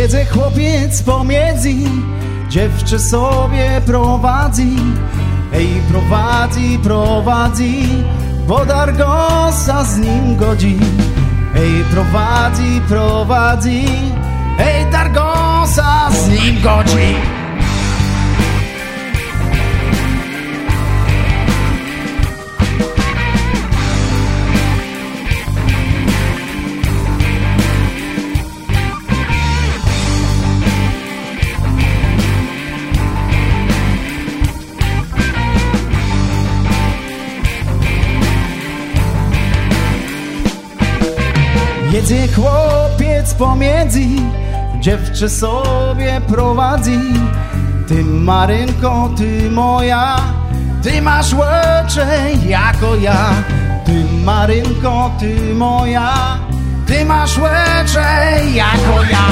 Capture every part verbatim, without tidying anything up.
Jedzie chłopiec pomiędzy, dziewczę sobie prowadzi. Ej, prowadzi, prowadzi, bo Dargosa z nim godzi. Ej, prowadzi, prowadzi, ej, Dargosa z nim godzi. Jedzie chłopiec pomiędzy, dziewczę sobie prowadzi. Ty Marynko, ty moja, ty masz łycze jako ja. Ty Marynko, ty moja, ty masz łycze jako ja.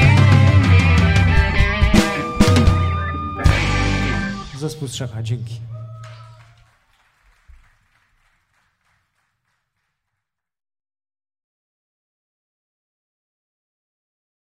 Zespół Strzecha, dzięki.